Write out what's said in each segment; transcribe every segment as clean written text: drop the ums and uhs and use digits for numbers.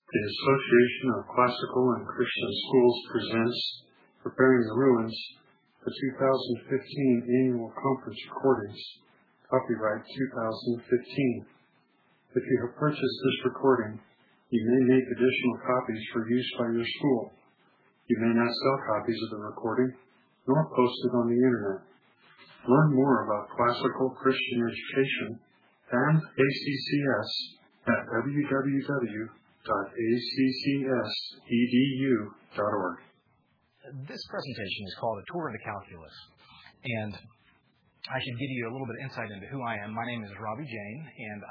The Association of Classical and Christian Schools presents Preparing the Ruins, the 2015 Annual Conference Recordings, copyright 2015. If you have purchased this recording, you may make additional copies for use by your school. You may not sell copies of the recording, nor post it on the Internet. Learn more about classical Christian education and ACCS at www.accs.edu.org. This presentation is called A Tour into Calculus, and I should give you a little bit of insight into who I am. My name is Robbie Jane, and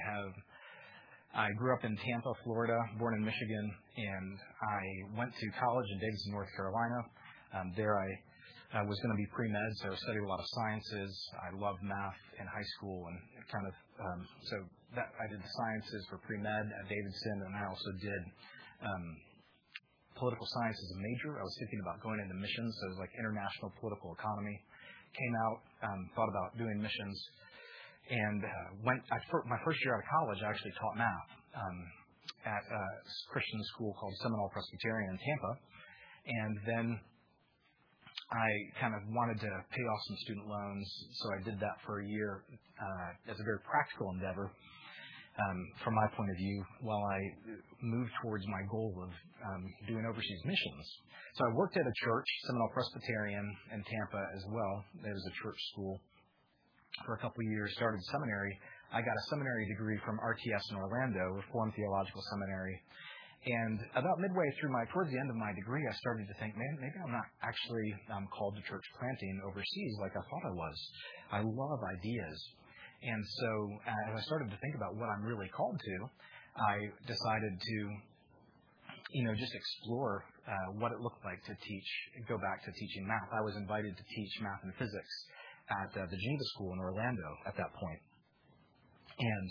I grew up in Tampa, Florida, born in Michigan, and I went to college in Davidson, North Carolina. There I was going to be pre-med, so I studied a lot of sciences. I loved math in high school, and I did the sciences for pre-med at Davidson, and I also did political science as a major. I was thinking about going into missions, so it was like international political economy. Came out, thought about doing missions, and my first year out of college, I actually taught math at a Christian school called Seminole Presbyterian in Tampa, and then I kind of wanted to pay off some student loans, so I did that for a year as a very practical endeavor from my point of view while I moved towards my goal of doing overseas missions. So I worked at a church, Seminole Presbyterian in Tampa as well. It was a church school for a couple of years, started seminary. I got a seminary degree from RTS in Orlando, Reformed Theological Seminary. And about midway through towards the end of my degree, I started to think, man, maybe I'm not actually called to church planting overseas like I thought I was. I love ideas. And so as I started to think about what I'm really called to, I decided to, just explore what it looked like to go back to teaching math. I was invited to teach math and physics at the Geneva School in Orlando at that point. And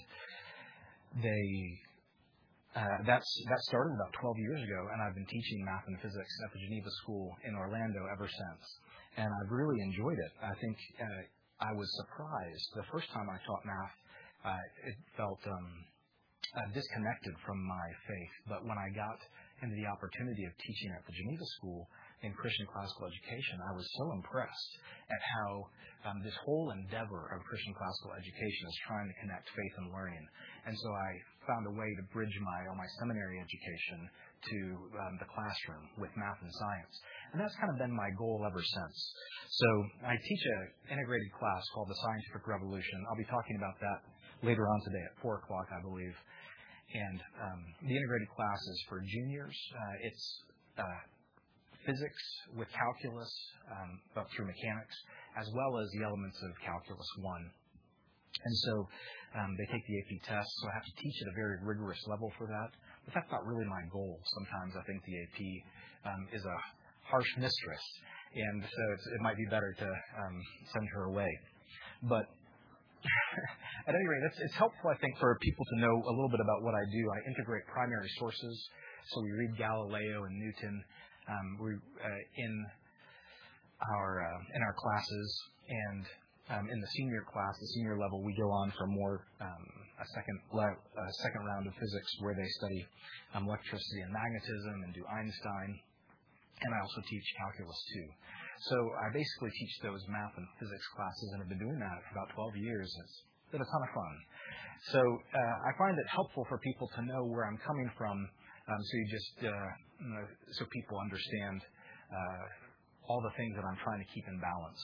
that started about 12 years ago, and I've been teaching math and physics at the Geneva School in Orlando ever since. And I've really enjoyed it. I think I was surprised. The first time I taught math, it felt disconnected from my faith. But when I got into the opportunity of teaching at the Geneva School in Christian classical education, I was so impressed at how this whole endeavor of Christian classical education is trying to connect faith and learning. And so I found a way to bridge my seminary education to the classroom with math and science. And that's kind of been my goal ever since. So I teach an integrated class called the Scientific Revolution. I'll be talking about that later on today at 4 o'clock, I believe. And the integrated class is for juniors. It's physics with calculus up through mechanics, as well as the elements of Calculus 1. And so they take the AP test, so I have to teach at a very rigorous level for that. But that's not really my goal. Sometimes I think the AP is a harsh mistress, and so it might be better to send her away. But at any rate, it's helpful, I think, for people to know a little bit about what I do. I integrate primary sources, so we read Galileo and Newton in our classes, and in the senior class, the senior level, we go on for more a second round of physics where they study electricity and magnetism and do Einstein. And I also teach Calculus 2. So I basically teach those math and physics classes, and have been doing that for about 12 years. It's been a ton of fun. So I find it helpful for people to know where I'm coming from, so people understand all the things that I'm trying to keep in balance.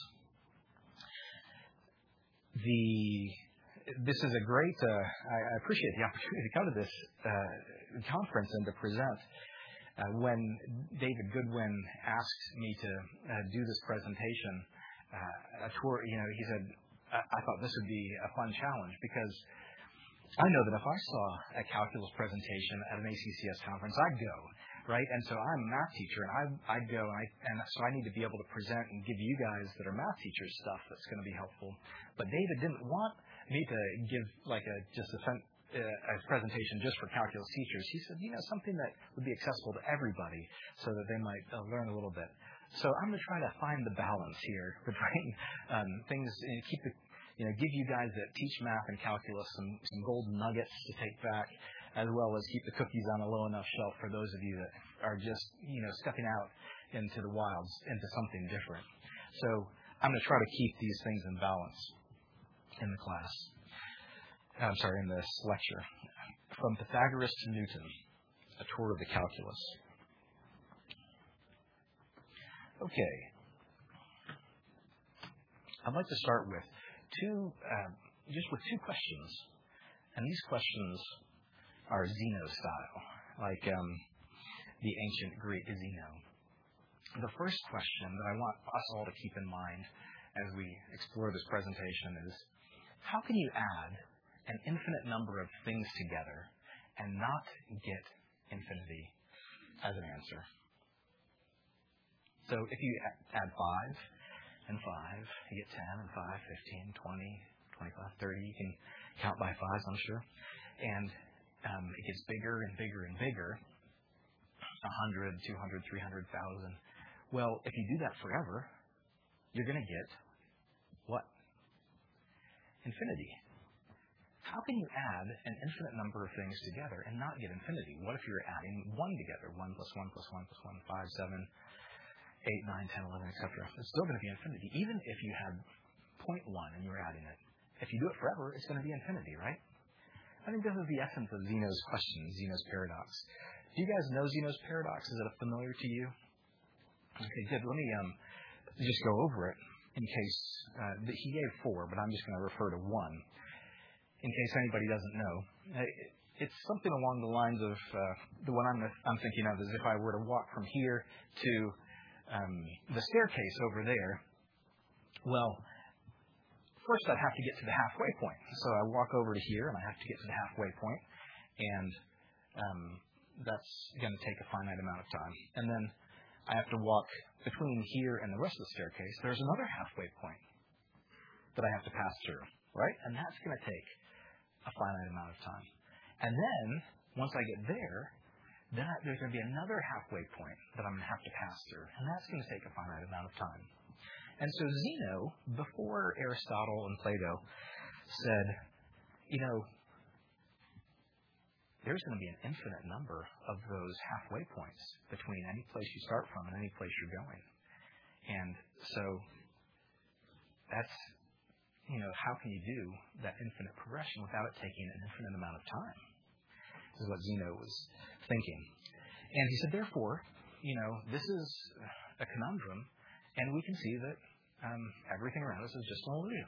This is a great. I appreciate the opportunity to come to this conference and to present. When David Goodwin asked me to do this presentation, a tour, he said, I thought this would be a fun challenge, because I know that if I saw a calculus presentation at an ACCS conference, I'd go, right? And so I'm a math teacher, and I'd go, and so I need to be able to present and give you guys that are math teachers stuff that's going to be helpful. But David didn't want me to give just a presentation just for calculus teachers. He said, something that would be accessible to everybody so that they might learn a little bit. So I'm going to try to find the balance here between things, give you guys that teach math and calculus some golden nuggets to take back, as well as keep the cookies on a low enough shelf for those of you that are just, stepping out into the wilds, into something different. So I'm going to try to keep these things in balance in the class. In this lecture. From Pythagoras to Newton, a tour of the calculus. Okay. I'd like to start with two questions. And these questions are Zeno style, like the ancient Greek Zeno. The first question that I want us all to keep in mind as we explore this presentation is, how can you add an infinite number of things together and not get infinity as an answer? So if you add 5 and 5, you get 10 and 5, 15, 20, 25, 30. You can count by fives, I'm sure. And it gets bigger and bigger and bigger. 100, 200, 300,000. Well, if you do that forever, you're going to get what? Infinity. How can you add an infinite number of things together and not get infinity? What if you're adding 1 together? 1 plus 1 plus 1 plus 1, 5, 7, 8, 9, 10, 11, etc. It's still going to be infinity. Even if you had 0.1 and you're adding it. If you do it forever, it's going to be infinity, right? I think this is the essence of Zeno's question, Zeno's paradox. Do you guys know Zeno's paradox? Is it familiar to you? Okay, good. Let me just go over it in case he gave 4, but I'm just going to refer to 1 in case anybody doesn't know. It's something along the lines of the one I'm thinking of is if I were to walk from here to the staircase over there. Well, first I'd have to get to the halfway point. So I walk over to here and I have to get to the halfway point, and that's going to take a finite amount of time. And then I have to walk between here and the rest of the staircase. There's another halfway point that I have to pass through, right? And that's going to take a finite amount of time. And then, once I get there, then there's going to be another halfway point that I'm going to have to pass through. And that's going to take a finite amount of time. And so Zeno, before Aristotle and Plato, said, there's going to be an infinite number of those halfway points between any place you start from and any place you're going. And so that's, how can you do that infinite progression without it taking an infinite amount of time? This is what Zeno was thinking. And he said, therefore, this is a conundrum, and we can see that everything around us is just an illusion.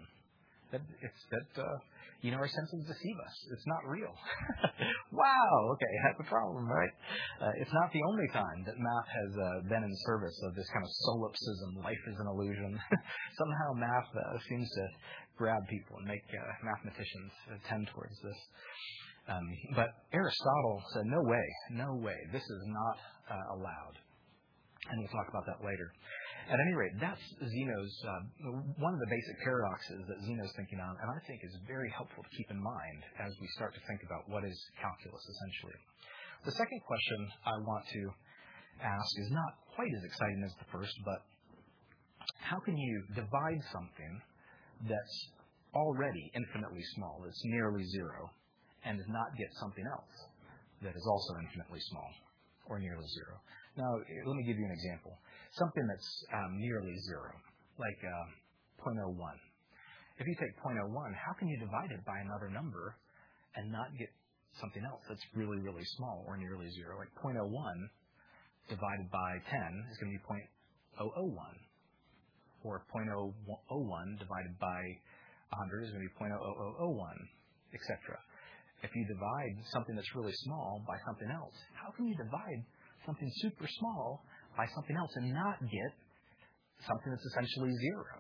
Our senses deceive us. It's not real. Wow, okay, that's a problem, right? It's not the only time that math has been in service of this kind of solipsism, life is an illusion. Somehow math seems to grab people and make mathematicians tend towards this. But Aristotle said, no way, this is not allowed. And we'll talk about that later. At any rate, that's Zeno's, one of the basic paradoxes that Zeno's thinking on, and I think is very helpful to keep in mind as we start to think about what is calculus, essentially. The second question I want to ask is not quite as exciting as the first, but how can you divide something that's already infinitely small, that's nearly zero, and not get something else that is also infinitely small or nearly zero? Now, let me give you an example. Something that's nearly zero, like 0.01. If you take 0.01, how can you divide it by another number and not get something else that's really, really small or nearly zero? Like 0.01 divided by 10 is going to be 0.001. Or 0.001 divided by 100 is going to be 0.00001, etc. If you divide something that's really small by something else, how can you divide something super small by something else and not get something that's essentially zero?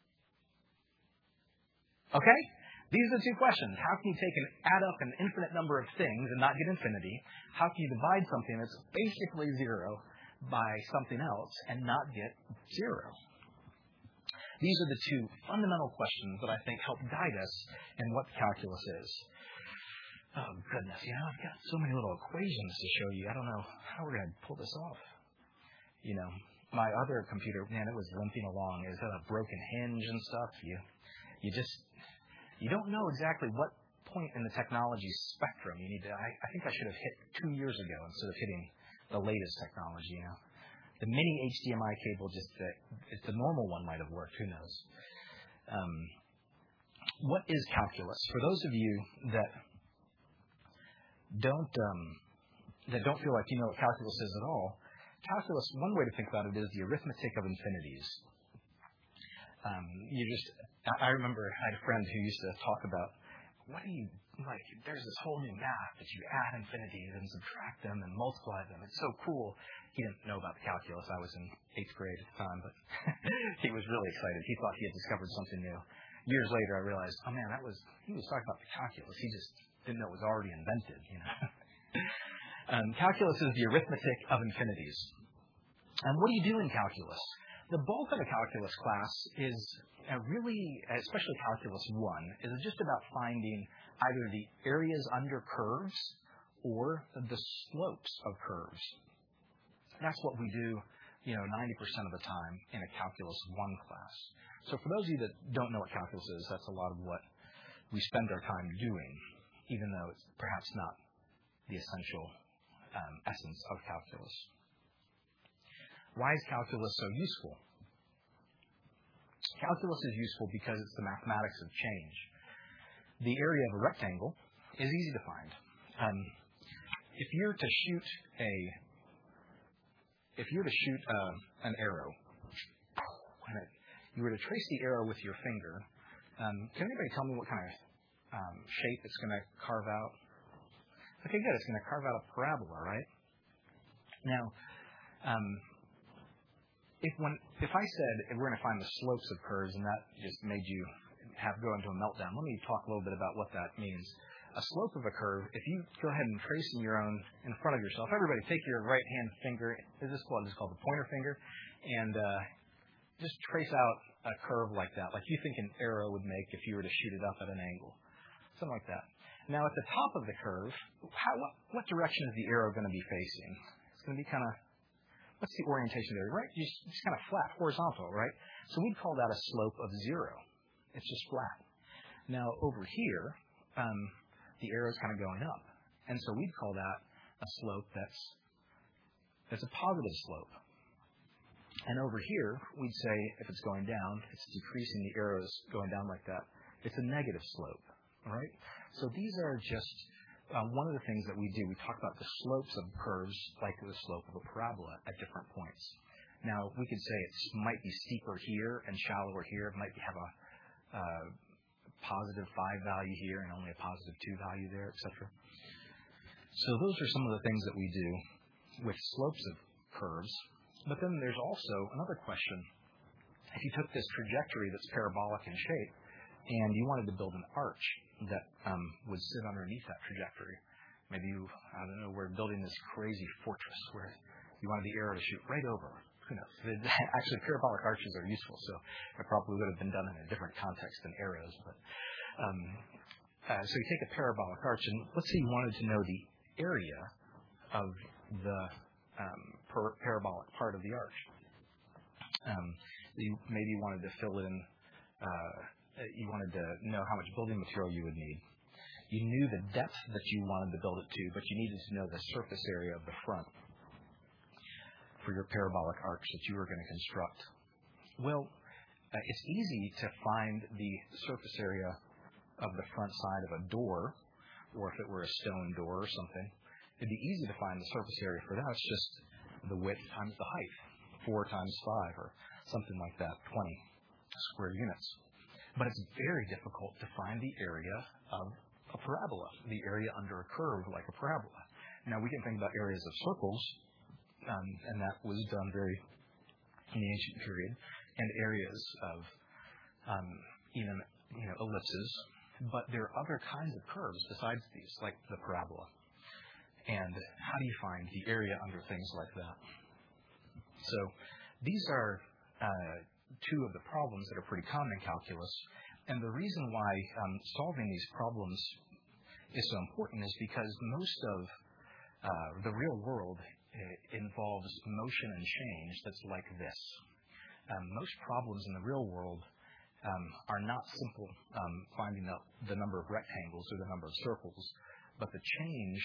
Okay? These are the two questions. How can you add up an infinite number of things and not get infinity? How can you divide something that's basically zero by something else and not get zero? These are the two fundamental questions that I think help guide us in what calculus is. Oh, goodness. I've got so many little equations to show you. I don't know how we're going to pull this off. My other computer, man, it was limping along. It had a broken hinge and stuff. You don't know exactly what point in the technology spectrum you need to, I think I should have hit 2 years ago instead of hitting the latest technology. The mini HDMI cable, if the normal one might have worked, who knows? What is calculus? For those of you that don't feel like you know what calculus is at all, calculus, one way to think about it is the arithmetic of infinities. I remember I had a friend who used to talk about, there's this whole new math that you add infinities and subtract them and multiply them. It's so cool. He didn't know about the calculus. I was in 8th grade at the time, but he was really excited. He thought he had discovered something new. Years later, I realized, oh man, he was talking about the calculus. He just didn't know it was already invented, Calculus is the arithmetic of infinities. And what do you do in calculus? The bulk of a calculus class is really, especially calculus 1, is just about finding either the areas under curves or the slopes of curves. That's what we do, 90% of the time in a calculus 1 class. So for those of you that don't know what calculus is, that's a lot of what we spend our time doing, even though it's perhaps not the essential essence of calculus. Why is calculus so useful? Calculus is useful because it's the mathematics of change. The area of a rectangle is easy to find. If you're to shoot an arrow, you were to trace the arrow with your finger, can anybody tell me what kind of shape it's going to carve out? Okay, good. It's going to carve out a parabola, right? Now, if I said we're going to find the slopes of curves and that just made you go into a meltdown, let me talk a little bit about what that means. A slope of a curve, if you go ahead and trace in your own, in front of yourself, everybody take your right hand finger, this is called the pointer finger, and just trace out a curve like that, like you think an arrow would make if you were to shoot it up at an angle. Something like that. Now at the top of the curve, what direction is the arrow going to be facing? It's going to be kind of, what's the orientation there, right? Just kind of flat, horizontal, right? So we'd call that a slope of 0. It's just flat. Now over here, the arrow is kind of going up. And so we'd call that a slope that's a positive slope. And over here, we'd say if it's going down, it's decreasing, the arrow's going down like that. It's a negative slope, all right? So these are just one of the things that we do. We talk about the slopes of curves like the slope of a parabola at different points. Now, we could say it might be steeper here and shallower here. It might have a positive 5 value here and only a positive 2 value there, etc. So those are some of the things that we do with slopes of curves. But then there's also another question. If you took this trajectory that's parabolic in shape and you wanted to build an arch that would sit underneath that trajectory, maybe we're building this crazy fortress where you wanted the arrow to shoot right over. Who knows? Actually, parabolic arches are useful, so it probably would have been done in a different context than arrows. But so you take a parabolic arch, and let's say you wanted to know the area of the parabolic part of the arch. You maybe wanted to fill in, you wanted to know how much building material you would need. You knew the depth that you wanted to build it to, but you needed to know the surface area of the front for your parabolic arch that you were going to construct. Well, it's easy to find the surface area of the front side of a door, or if it were a stone door or something. It'd be easy to find the surface area for that. It's just the width times the height, 4 times 5, or something like that, 20 square units. But it's very difficult to find the area of a parabola, the area under a curve like a parabola. Now, we can think about areas of circles, and that was done very in the ancient period, and areas of even ellipses. But there are other kinds of curves besides these, like the parabola. And how do you find the area under things like that? So these are two of the problems that are pretty common in calculus. And the reason why solving these problems is so important is because most of the real world involves motion and change that's like this. Most problems in the real world are not simple finding out the number of rectangles or the number of circles, but the change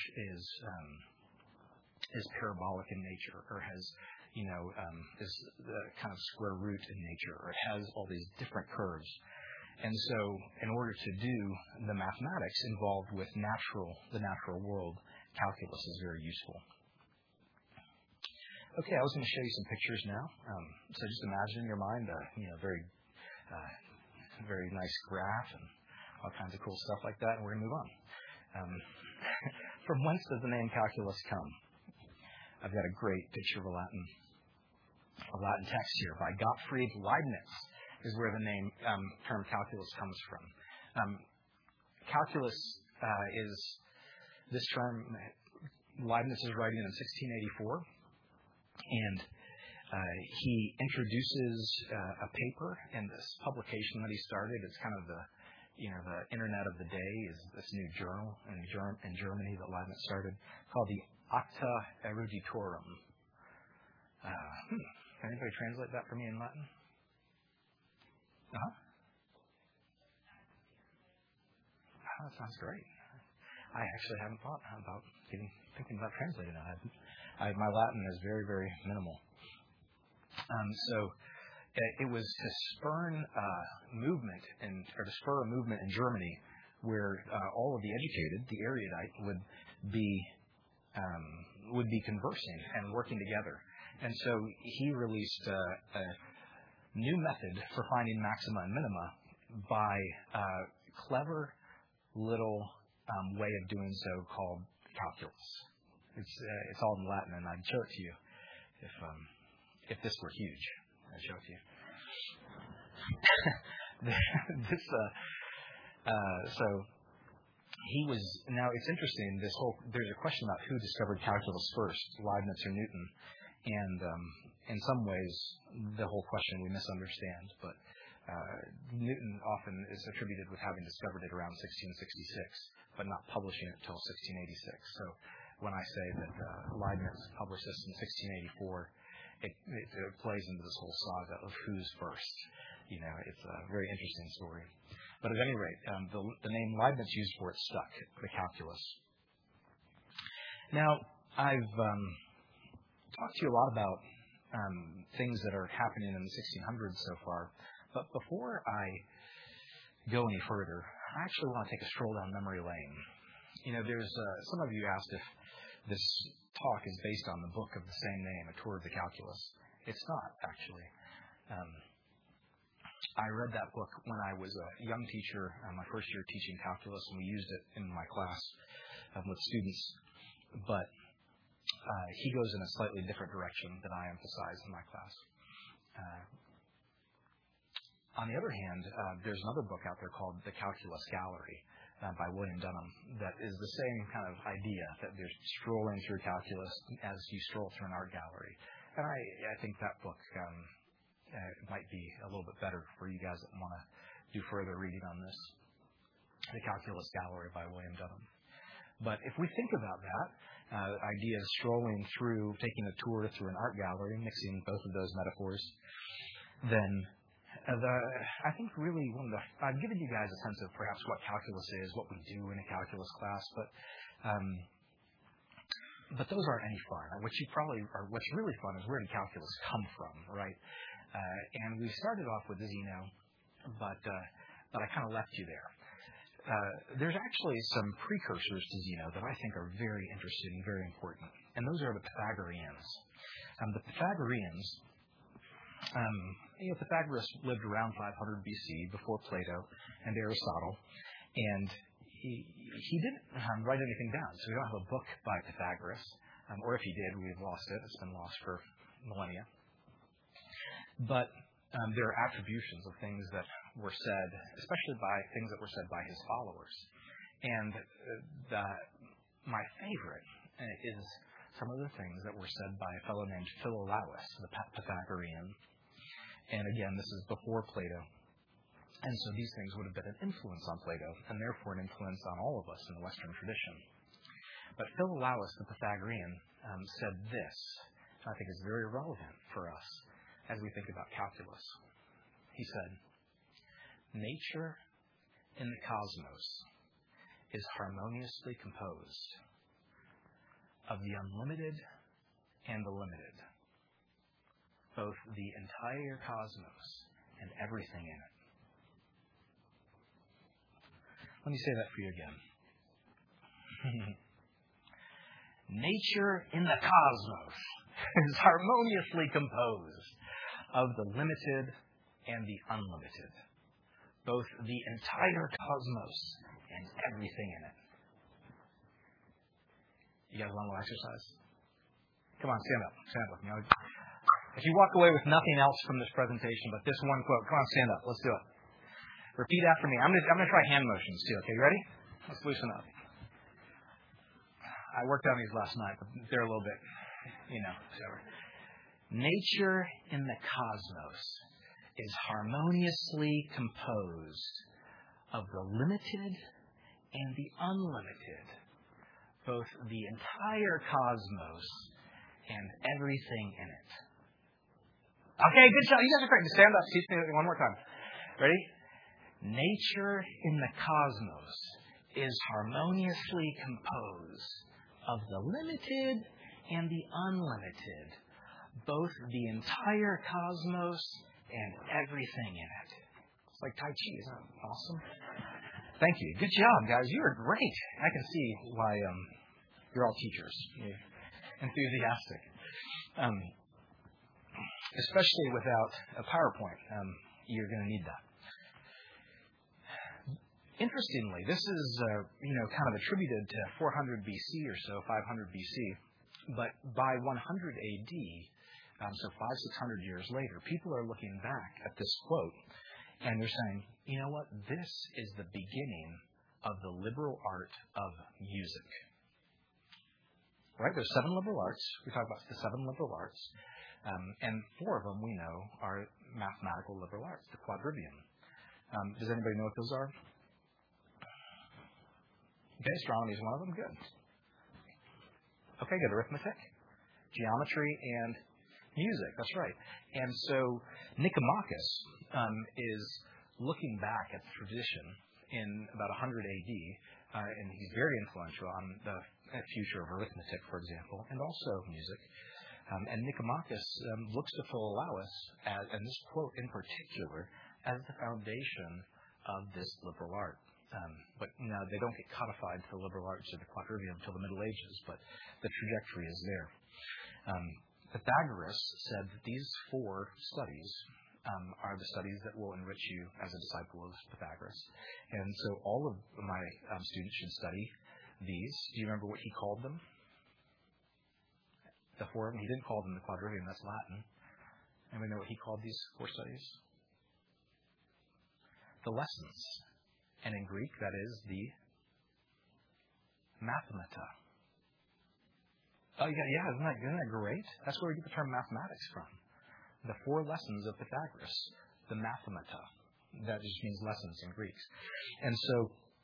is parabolic in nature, or has is the kind of square root in nature, or it has all these different curves. And so in order to do the mathematics involved with the natural world, calculus is very useful. Okay, I was going to show you some pictures now. So just imagine in your mind a very nice graph and all kinds of cool stuff like that, and we're going to move on. From whence does the name calculus come? I've got a great picture of a Latin text here by Gottfried Leibniz is where the term calculus comes from. Calculus is this term Leibniz is writing in 1684, and he introduces a paper in this publication that he started. It's kind of the internet of the day is this new journal in Germany that Leibniz started called the Acta Eruditorum. Can anybody translate that for me in Latin? That sounds great. I actually haven't thought about thinking about translating that. My Latin is very, very minimal. So it was to spur a movement in Germany where all of the educated, the erudite, would be conversing and working together. And so he released a new method for finding maxima and minima by a clever little way of doing so called calculus. It's all in Latin, and I'd show it to you if this were huge. I'd show it to you. So he was. Now it's interesting. There's a question about who discovered calculus first, Leibniz or Newton, and in some ways the whole question we misunderstand. But Newton often is attributed with having discovered it around 1666, but not publishing it until 1686. So when I say that Leibniz published this in 1684, it plays into this whole saga of who's first. It's a very interesting story. But at any rate, the name Leibniz used for it stuck, the calculus. Now, I've talked to you a lot about things that are happening in the 1600s so far. But before I go any further, I actually want to take a stroll down memory lane. There's some of you asked if this talk is based on the book of the same name, A Tour of the Calculus. It's not, actually. I read that book when I was a young teacher, my first year teaching calculus, and we used it in my class with students. But he goes in a slightly different direction than I emphasize in my class. On the other hand, there's another book out there called The Calculus Gallery by William Dunham that is the same kind of idea, that there's strolling through calculus as you stroll through an art gallery. And I think that book might be a little bit better for you guys that want to do further reading on this. The Calculus Gallery by William Dunham. But if we think about that, idea of strolling through, taking a tour through an art gallery, mixing both of those metaphors, then I think really I've given you guys a sense of perhaps what calculus is, what we do in a calculus class, but those aren't any fun. What's really fun is where did calculus come from, right? And we started off with Zeno, but I kind of left you there. There's actually some precursors to Zeno that I think are very interesting and very important, and those are the Pythagoreans. The Pythagoreans, Pythagoras lived around 500 BC before Plato and Aristotle, and he didn't write anything down, so we don't have a book by Pythagoras, or if he did, we've lost it. It's been lost for millennia. But there are attributions of things that were said, especially by things that were said by his followers. And my favorite is some of the things that were said by a fellow named Philolaus, the Pythagorean. And again, this is before Plato. And so these things would have been an influence on Plato, and therefore an influence on all of us in the Western tradition. But Philolaus, the Pythagorean, said this, I think is very relevant for us as we think about calculus. He said, Nature in the cosmos is harmoniously composed of the unlimited and the limited, both the entire cosmos and everything in it. Let me say that for you again. Nature in the cosmos is harmoniously composed of the limited and the unlimited, both the entire cosmos and everything in it. You guys want a little exercise? Come on, stand up. Stand up with me. If you walk away with nothing else from this presentation but this one quote, come on, stand up. Let's do it. Repeat after me. I'm going to try hand motions too. Okay, you ready? Let's loosen up. I worked on these last night, but they're a little bit, whatever. Nature in the cosmos is harmoniously composed of the limited and the unlimited, both the entire cosmos and everything in it. Okay, good job. You guys are great. Stand up. Teach me one more time. Ready? Nature in the cosmos is harmoniously composed of the limited and the unlimited, both the entire cosmos and everything in it. It's like Tai Chi. Isn't that awesome? Thank you. Good job, guys. You are great. I can see why you're all teachers. You're enthusiastic. Especially without a PowerPoint. You're going to need that. Interestingly, this is kind of attributed to 400 BC or so, 500 BC, but by 100 AD, so 500-600 years later, people are looking back at this quote and they're saying, you know what? This is the beginning of the liberal art of music. Right? There's 7 liberal arts. We talk about the 7 liberal arts, and 4 of them we know are mathematical liberal arts, the quadrivium. Does anybody know what those are? Okay, astronomy is one of them. Good. Okay, good. Arithmetic, geometry, and music. That's right. And so Nicomachus is looking back at the tradition in about 100 AD, and he's very influential on the future of arithmetic, for example, and also music. And Nicomachus looks to Philolaus, and this quote in particular, as the foundation of this liberal art. But they don't get codified to the liberal arts or the quadrivium until the Middle Ages, but the trajectory is there. Pythagoras said that these 4 studies are the studies that will enrich you as a disciple of Pythagoras. And so all of my students should study these. Do you remember what he called them? The 4 of them? He didn't call them the quadrivium, that's Latin. Anybody know what he called these 4 studies? The lessons. And in Greek, that is the mathemata. Oh, yeah, isn't that great? That's where we get the term mathematics from. The 4 lessons of Pythagoras, the mathemata. That just means lessons in Greek. And so,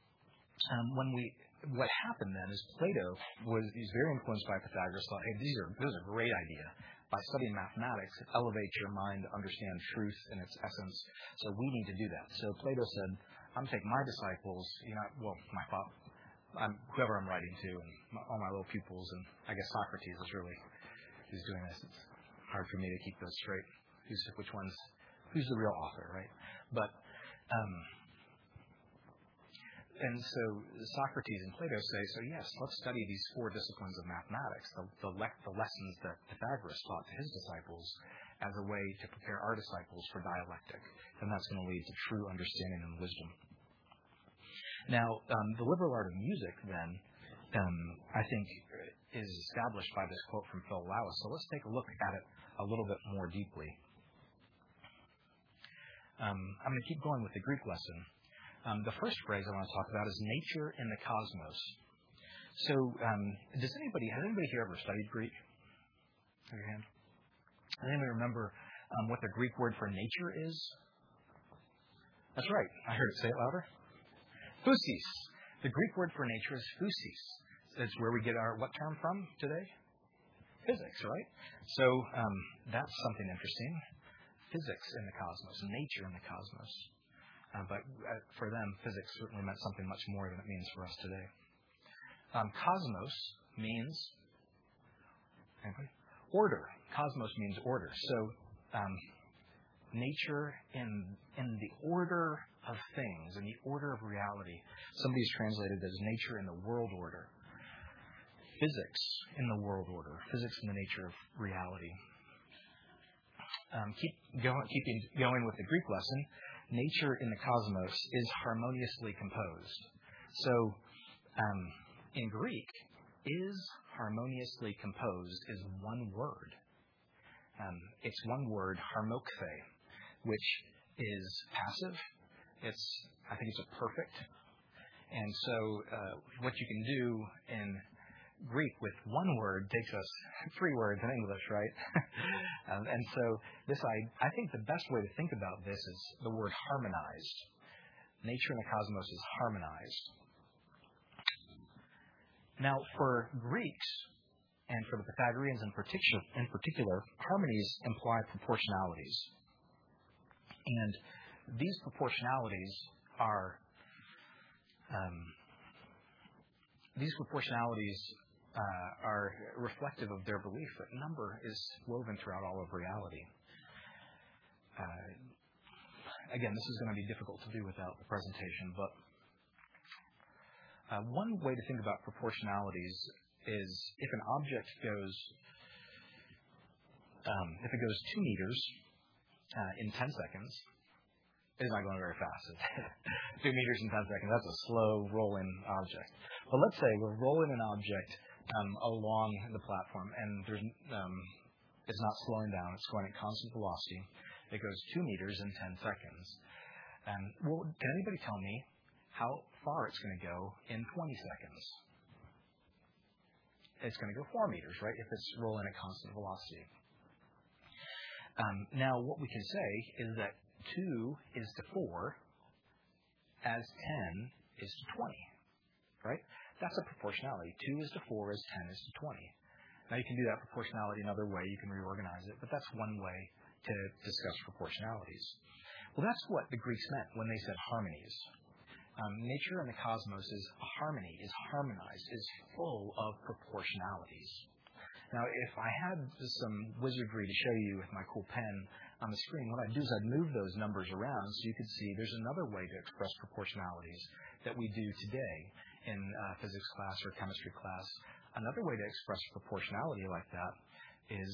what happened then is Plato he's very influenced by Pythagoras. Thought, hey, this is a great idea. By studying mathematics, it elevates your mind to understand truth in its essence. So we need to do that. So Plato said, I'm going to take my disciples, my father, whoever I'm writing to, and all my little pupils, and I guess Socrates is really who's doing this. It's hard for me to keep those straight. Who's the real author, right? But, and so Socrates and Plato say, so yes, let's study these 4 disciplines of mathematics, the lessons that Pythagoras taught to his disciples, as a way to prepare our disciples for dialectic. And that's going to lead to true understanding and wisdom. Now, the liberal art of music, then, I think, is established by this quote from Philolaus. So let's take a look at it a little bit more deeply. I'm going to keep going with the Greek lesson. The first phrase I want to talk about is nature in the cosmos. So, has anybody here ever studied Greek? Raise your hand. Does anybody remember what the Greek word for nature is? That's right. I heard it. Say it louder. Physis. The Greek word for nature is physis. It's where we get our what term from today? Physics, right? So that's something interesting. Physics in the cosmos, nature in the cosmos. But for them, physics certainly meant something much more than it means for us today. Cosmos means order. Cosmos means order. So nature in the order of things, in the order of reality. Somebody's translated as nature in the world order. Physics in the world order. Physics in the nature of reality. Keeping going with the Greek lesson, nature in the cosmos is harmoniously composed. So in Greek, is harmoniously composed is one word. It's one word, harmokhe, which is passive. I think it's a perfect. And so what you can do in Greek with one word takes us 3 words in English, right? And so I think the best way to think about this is the word harmonized. Nature in the cosmos is harmonized. Now, for Greeks and for the Pythagoreans in particular, harmonies imply proportionalities. And these proportionalities are reflective of their belief that number is woven throughout all of reality. Again, this is going to be difficult to do without the presentation, but one way to think about proportionalities is if an object goes 2 meters in 10 seconds, it's not going very fast. 2 meters in 10 seconds, that's a slow rolling object. But let's say we're rolling an object along the platform, and it's not slowing down. It's going at constant velocity. It goes 2 meters in 10 seconds. Well, can anybody tell me how far it's going to go in 20 seconds? It's going to go 4 meters, right, if it's rolling at constant velocity. Now, what we can say is that 2 is to 4 as 10 is to 20, right? That's a proportionality. 2 is to 4 as 10 is to 20. Now, you can do that proportionality another way. You can reorganize it, but that's one way to discuss proportionalities. Well, that's what the Greeks meant when they said harmonies. Nature in the cosmos is a harmony, is harmonized, is full of proportionalities. Now, if I had some wizardry to show you with my cool pen on the screen, what I'd do is I'd move those numbers around so you could see there's another way to express proportionalities that we do today in physics class or chemistry class. Another way to express proportionality like that is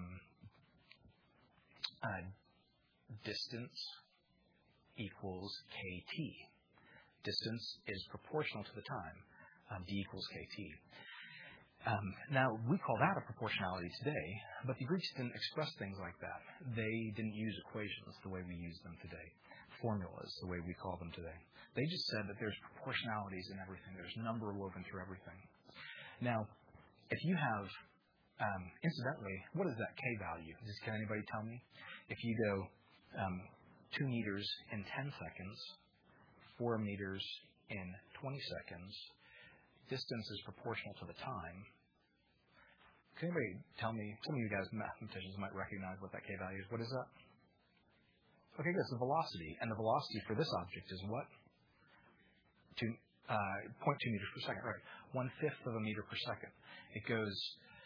distance equals kt. Distance is proportional to the time. D equals kt. Now, we call that a proportionality today, but the Greeks didn't express things like that. They didn't use equations the way we use them today, formulas the way we call them today. They just said that there's proportionalities in everything. There's number woven through everything. Now, if you have, incidentally, what is that K value? Can anybody tell me? If you go 2 meters in 10 seconds, 4 meters in 20 seconds, distance is proportional to the time. Can anybody tell me, some of you guys mathematicians might recognize what that K value is. What is that? Okay, that's the velocity. And the velocity for this object is what? 0.2 meters per second, right? 1/5 of a meter per second. It goes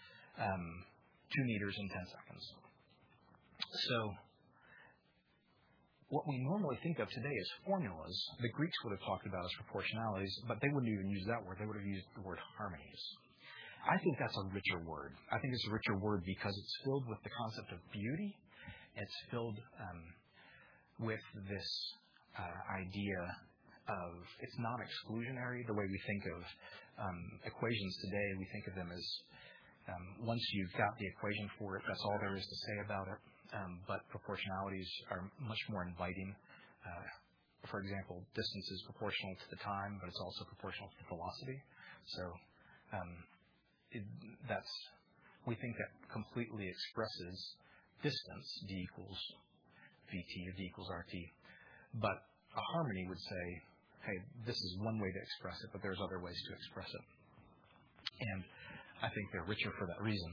2 meters in 10 seconds. So what we normally think of today as formulas, the Greeks would have talked about as proportionalities, but they wouldn't even use that word. They would have used the word harmonies. I think that's a richer word. I think it's a richer word because it's filled with the concept of beauty. It's filled with this idea of, it's non-exclusionary. The way we think of equations today, we think of them as once you've got the equation for it, that's all there is to say about it. But proportionalities are much more inviting. For example, distance is proportional to the time, but it's also proportional to the velocity. So we think that completely expresses distance, d equals vt or d equals rt. But a harmony would say, hey, this is one way to express it, but there's other ways to express it. And I think they're richer for that reason.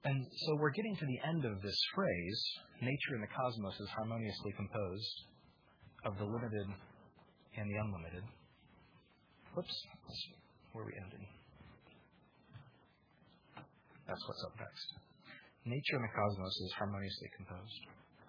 And so we're getting to the end of this phrase, nature and the cosmos is harmoniously composed of the limited and the unlimited. Whoops, that's where we ended. That's what's up next. Nature and the cosmos is harmoniously composed.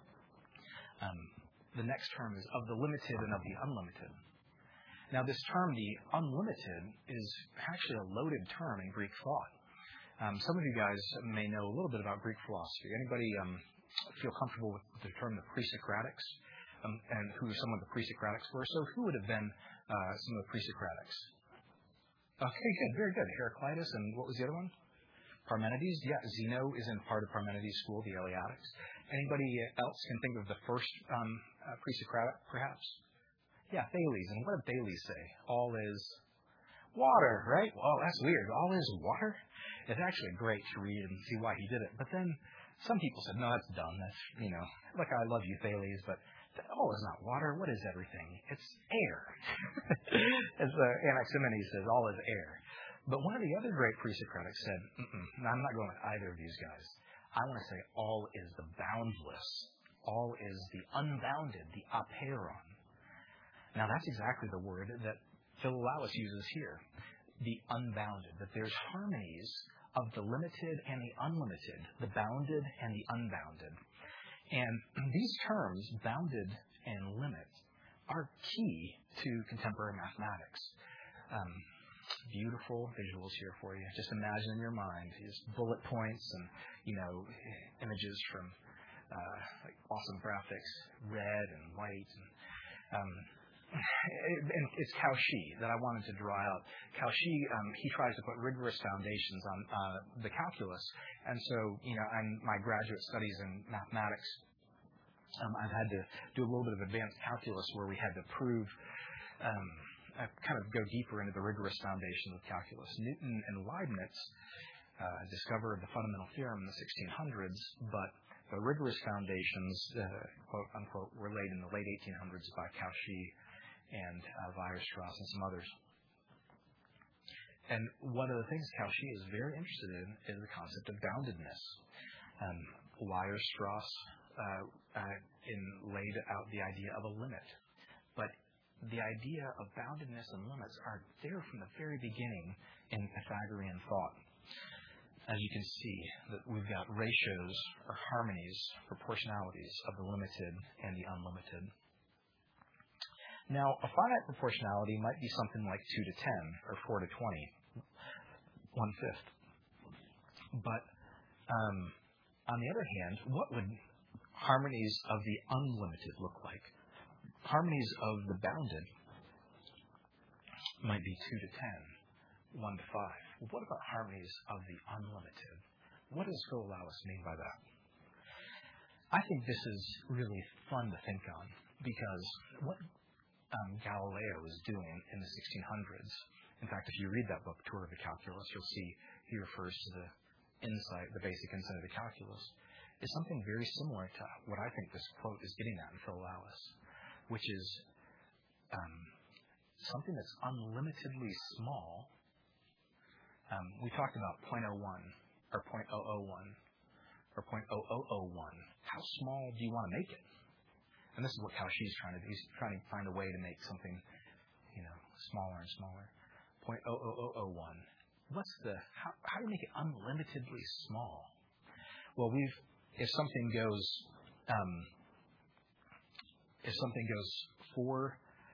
The next term is of the limited and of the unlimited. Now, this term, the unlimited, is actually a loaded term in Greek thought. Some of you guys may know a little bit about Greek philosophy. Anybody feel comfortable with the term the pre-Socratics and who some of the pre-Socratics were? So who would have been some of the pre-Socratics? Okay, good, very good. Heraclitus, and what was the other one? Parmenides. Yeah, Zeno is in part of Parmenides' school, the Eleatics. Anybody else can think of the first pre-Socratic, perhaps? Yeah, Thales. And what did Thales say? All is water, right? Well, that's weird. All is water? It's actually great to read and see why he did it. But then some people said, no, that's dumb. That's, look, I love you, Thales, but all is not water. What is everything? It's air. As Anaximenes says, all is air. But one of the other great pre-Socratics said, no, I'm not going with either of these guys. I want to say all is the boundless. All is the unbounded, the apeiron. Now, that's exactly the word that Philolaus uses here. The unbounded, that there's harmonies of the limited and the unlimited, the bounded and the unbounded. And these terms, bounded and limit, are key to contemporary mathematics. Beautiful visuals here for you. Just imagine in your mind these bullet points and, images from like awesome graphics, red and white. And it's Cauchy that I wanted to draw out. Cauchy, he tries to put rigorous foundations on the calculus. And so, in my graduate studies in mathematics, I've had to do a little bit of advanced calculus where we had to prove, kind of go deeper into the rigorous foundations of calculus. Newton and Leibniz discovered the fundamental theorem in the 1600s, but the rigorous foundations, quote unquote, were laid in the late 1800s by Cauchy and Weierstrass and some others. And one of the things Cauchy is very interested in is the concept of boundedness. Weierstrass laid out the idea of a limit. But the idea of boundedness and limits are there from the very beginning in Pythagorean thought. As you can see, that we've got ratios or harmonies, proportionalities of the limited and the unlimited. Now, a finite proportionality might be something like 2 to 10 or 4 to 20, 1/5. But on the other hand, what would harmonies of the unlimited look like? Harmonies of the bounded might be 2 to 10, 1 to 5. What about harmonies of the unlimited? What does Philolaus mean by that? I think this is really fun to think on because what Galileo was doing in the 1600s, in fact, if you read that book, Tour of the Calculus, you'll see he refers to the basic insight of the calculus, is something very similar to what I think this quote is getting at in Philolaus, which is something that's unlimitedly small. We talked about 0.01 or 0.001 or 0.0001. How small do you want to make it? And this is what Cauchy is trying to do. He's trying to find a way to make something, smaller and smaller. 0.00001. How do you make it unlimitedly small? Well, if something goes 4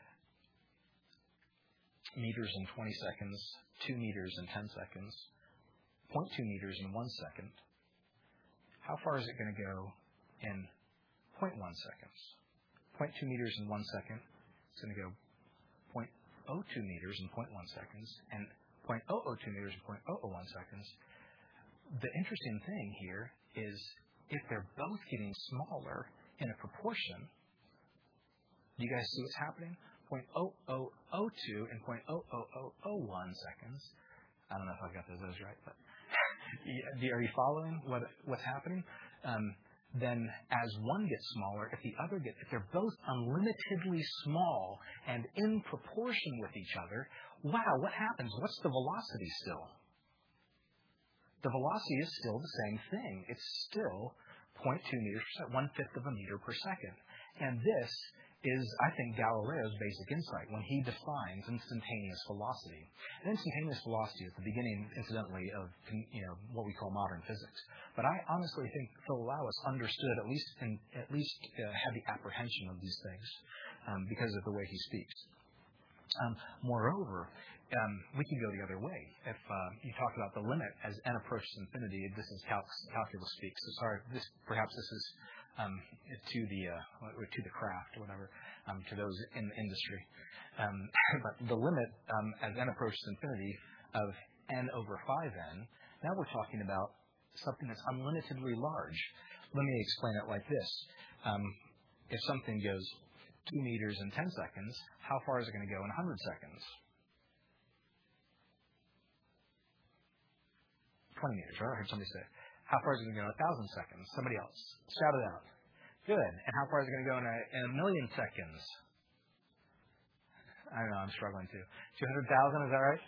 meters in 20 seconds, 2 meters in 10 seconds, 0.2 meters in 1 second, how far is it going to go in 0.1 seconds? 0.2 meters in 1 second, it's going to go 0.02 meters in 0.1 seconds, and 0.002 meters in 0.001 seconds. The interesting thing here is if they're both getting smaller in a proportion, do you guys see what's happening? 0.0002 and 0.00001 seconds. I don't know if I got those right, but are you following what's happening? Then as one gets smaller, if they're both unlimitedly small and in proportion with each other, wow, what happens? What's the velocity still? the velocity is still the same thing. It's still 0.2 meters per second, 1/5 of a meter per second. And this is, I think, Galileo's basic insight when he defines instantaneous velocity. And instantaneous velocity is the beginning, incidentally, of what we call modern physics. But I honestly think Philolaus understood, at least had the apprehension of these things because of the way he speaks. Moreover, we can go the other way. If you talk about the limit as n approaches infinity, this is calculus speak. So sorry, perhaps this is to the craft or whatever, to those in the industry. But the limit as n approaches infinity of n over 5n, now we're talking about something that's unlimitedly large. Let me explain it like this. If something goes 2 meters in 10 seconds, how far is it going to go in 100 seconds? 20 meters, right? I heard somebody say. How far is it going to go in 1,000 seconds? Somebody else. Shout it out. Good. And how far is it going to go in a million seconds? I don't know. I'm struggling too. 200,000, is that right?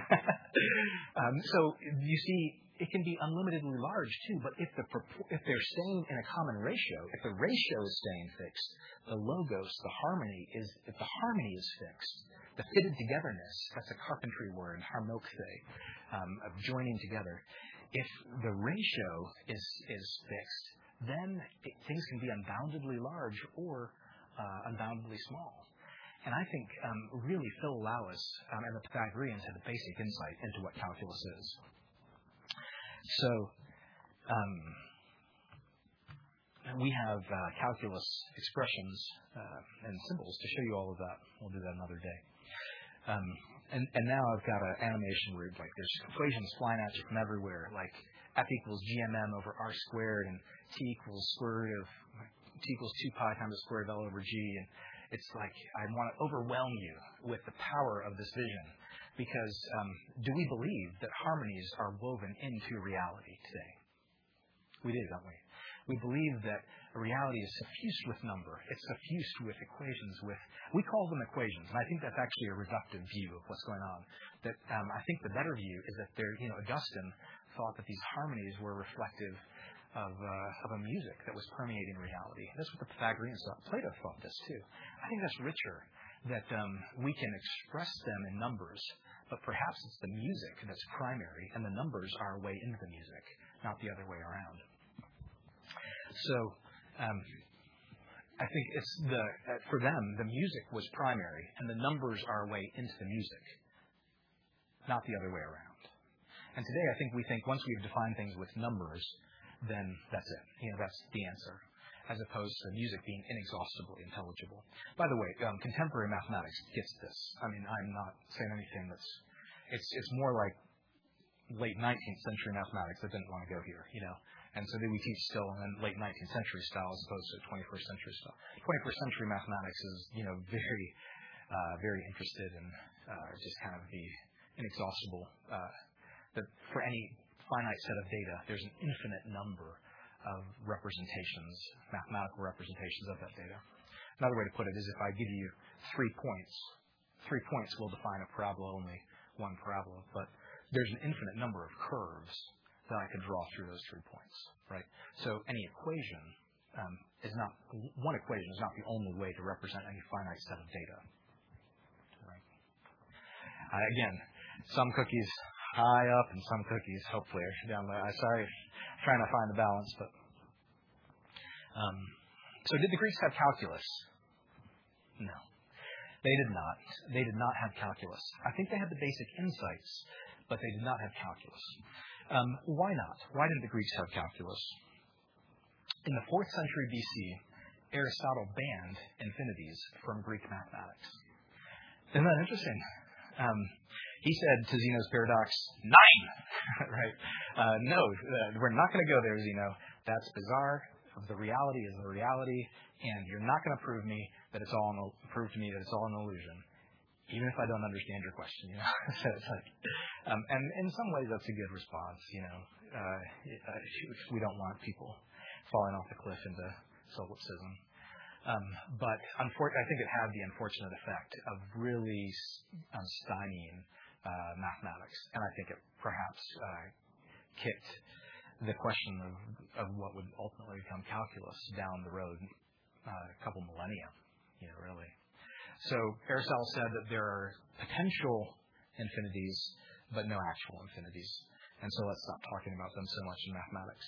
So you see, it can be unlimitedly large too. But if they're staying in a common ratio, if the ratio is staying fixed, the logos, if the harmony is fixed, the fitted togetherness, that's a carpentry word, harmokse, of joining together. If the ratio is fixed, then things can be unboundedly large or unboundedly small. And I think really Philolaus and the Pythagoreans had the basic insight into what calculus is. So we have calculus expressions and symbols to show you all of that. We'll do that another day. And now I've got an animation where like there's equations flying at you from everywhere, like F equals GMM over R squared, and T equals 2 pi times the square of L over G. And it's like I want to overwhelm you with the power of this vision, because do we believe that harmonies are woven into reality today? We do, don't we? We believe that reality is suffused with number. It's suffused with equations. We call them equations, and I think that's actually a reductive view of what's going on. That I think the better view is that Augustine thought that these harmonies were reflective of a music that was permeating reality. That's what the Pythagoreans thought. Plato thought this too. I think that's richer, that we can express them in numbers, but perhaps it's the music that's primary, and the numbers are a way into the music, not the other way around. So I think it's for them, the music was primary, and the numbers are a way into the music, not the other way around. And today, I think we think once we've defined things with numbers, then that's it. That's the answer, as opposed to music being inexhaustibly intelligible. By the way, contemporary mathematics gets this. I mean, I'm not saying anything it's more like late 19th century mathematics that didn't want to go here, And so we teach still in late 19th century style as opposed to 21st century style. 21st century mathematics is, very, very interested in just kind of the inexhaustible, that for any finite set of data, there's an infinite number of representations, mathematical representations of that data. Another way to put it is if I give you 3 points will define a parabola, only one parabola, but there's an infinite number of curves that I could draw through those 3 points, right? So any equation one equation is not the only way to represent any finite set of data, right? Again, some cookies high up and some cookies hopefully are down low. Sorry, trying to find the balance, but so did the Greeks have calculus? No, they did not. They did not have calculus. I think they had the basic insights, but they did not have calculus. Why not? Why didn't the Greeks have calculus? In the 4th century BC, Aristotle banned infinities from Greek mathematics. Isn't that interesting? He said to Zeno's paradox, 9! Right? No, we're not going to go there, Zeno. That's bizarre. The reality is the reality, and you're not going to prove to me that it's all an illusion, even if I don't understand your question. So it's like, and in some ways that's a good response. We don't want people falling off the cliff into solipsism. But I think it had the unfortunate effect of really stymieing mathematics, and I think it perhaps kicked the question of what would ultimately become calculus down the road a couple millennia, really. So Aristotle said that there are potential infinities, but no actual infinities. And so let's stop talking about them so much in mathematics.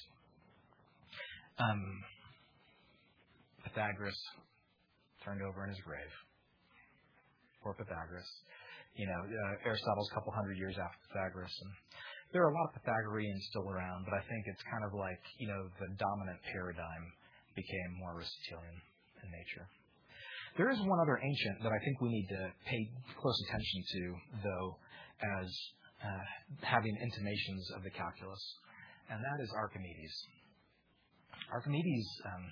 Pythagoras turned over in his grave. Poor Pythagoras. Aristotle's a couple hundred years after Pythagoras, and there are a lot of Pythagoreans still around, but I think it's kind of like, the dominant paradigm became more Aristotelian in nature. There is one other ancient that I think we need to pay close attention to, though, as having intimations of the calculus, and that is Archimedes. Archimedes,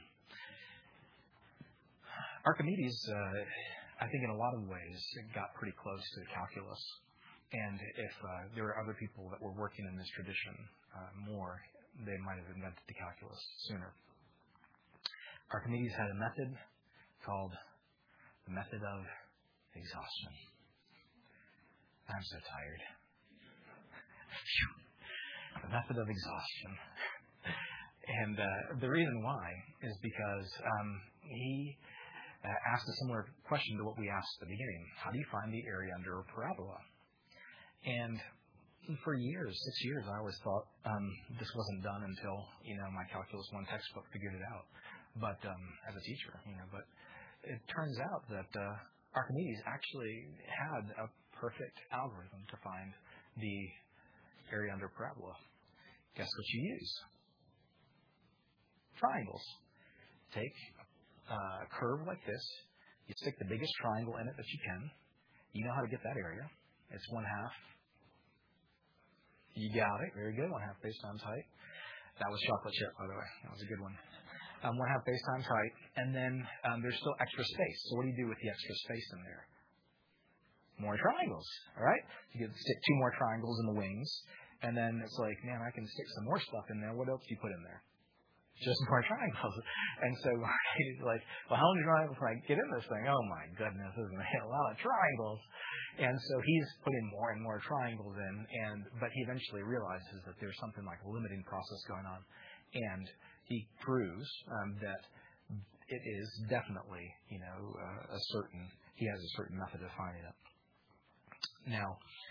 I think in a lot of ways, got pretty close to the calculus. And if there were other people that were working in this tradition more, they might have invented the calculus sooner. Archimedes had a method called the method of exhaustion. I'm so tired. The method of exhaustion. And the reason why is because he asked a similar question to what we asked at the beginning. How do you find the area under a parabola? And for years, 6 years, I always thought this wasn't done until, my Calculus 1 textbook figured it out. But as a teacher, but it turns out that Archimedes actually had a perfect algorithm to find the area under a parabola. Guess what you use? Triangles. Take a curve like this. You stick the biggest triangle in it that you can. You know how to get that area. It's 1/2. You got it. Very good. 1/2 base times height. That was chocolate chip, by the way. That was a good one. 1/2 base times height. And then there's still extra space. So what do you do with the extra space in there? More triangles. All right? You can stick 2 more triangles in the wings. And then it's like, man, I can stick some more stuff in there. What else do you put in there? Just more triangles. And so he's like, well, how many triangles can I get in this thing? Oh, my goodness, this is a lot of triangles. And so he's putting more and more triangles in, but he eventually realizes that there's something like a limiting process going on. And he proves that it is definitely, he has a certain method of finding it. Now,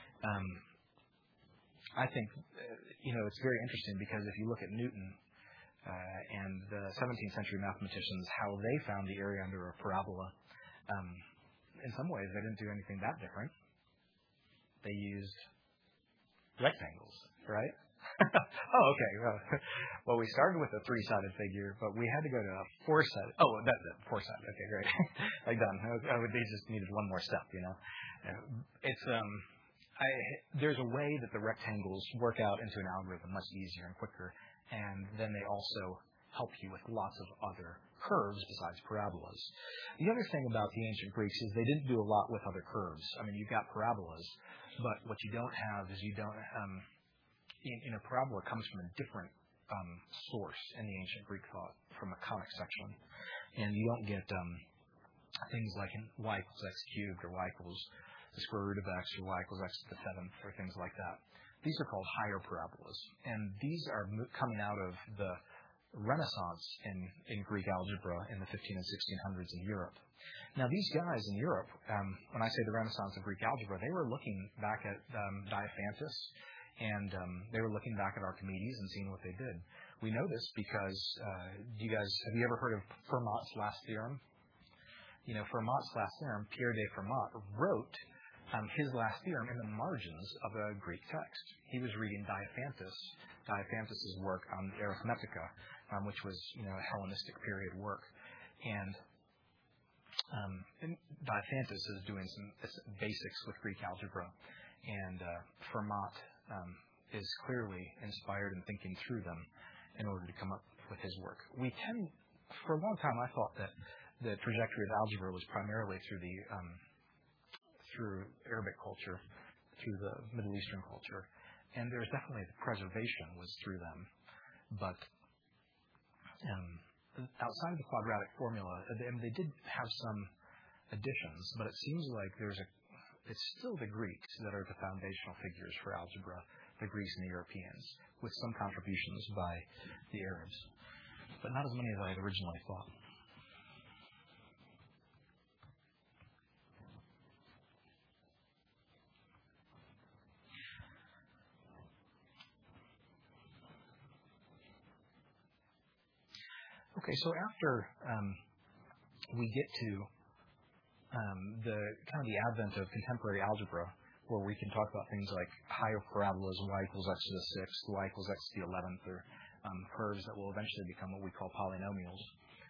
I think, it's very interesting because if you look at Newton, and the 17th century mathematicians, how they found the area under a parabola. In some ways, they didn't do anything that different. They used rectangles, right? Oh, okay. Well, we started with a 3-sided figure, but we had to go to a 4-sided. Oh, that's it, 4-sided. Okay, great. Like done. They just needed one more step, It's there's a way that the rectangles work out into an algorithm much easier and quicker. And then they also help you with lots of other curves besides parabolas. The other thing about the ancient Greeks is they didn't do a lot with other curves. I mean, you've got parabolas, but what you don't have is parabola comes from a different source in the ancient Greek thought, from a conic section. And you don't get things like y equals x cubed, or y equals the square root of x, or y equals x to the 7th, or things like that. These are called higher parabolas, and these are coming out of the Renaissance in Greek algebra in the 15 and 1600s in Europe. Now, these guys in Europe, when I say the Renaissance of Greek algebra, they were looking back at Diophantus, and they were looking back at Archimedes and seeing what they did. We know this because, have you ever heard of Fermat's last theorem? Fermat's last theorem, Pierre de Fermat wrote his last theorem in the margins of a Greek text. He was reading Diophantus' work on Arithmetica, which was, a Hellenistic period work. And Diophantus is doing some basics with Greek algebra. And Fermat is clearly inspired and thinking through them in order to come up with his work. For a long time, I thought that the trajectory of algebra was primarily through Arabic culture, through the Middle Eastern culture. And there's definitely the preservation was through them. But outside of the quadratic formula, they did have some additions, but it seems like it's still the Greeks that are the foundational figures for algebra the Greeks and the Europeans, with some contributions by the Arabs, but not as many as I had originally thought. Okay, so after we get to the advent of contemporary algebra, where we can talk about things like higher parabolas, y equals x to the sixth, y equals x to the 11th, or curves that will eventually become what we call polynomials.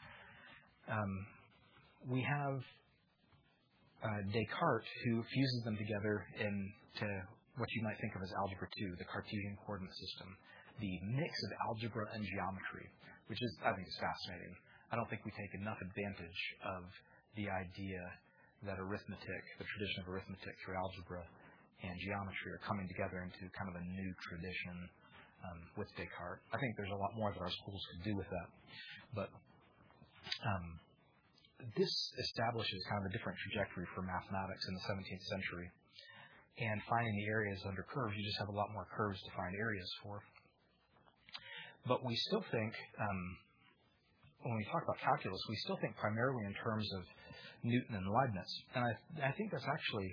We have Descartes, who fuses them together into what you might think of as algebra 2, the Cartesian coordinate system, the mix of algebra and geometry, which is, I think, is fascinating. I don't think we take enough advantage of the idea that arithmetic, the tradition of arithmetic through algebra and geometry, are coming together into kind of a new tradition with Descartes. I think there's a lot more that our schools could do with that. But this establishes kind of a different trajectory for mathematics in the 17th century. And finding the areas under curves, you just have a lot more curves to find areas for. But we still think, when we talk about calculus, we still think primarily in terms of Newton and Leibniz. And I think that's actually,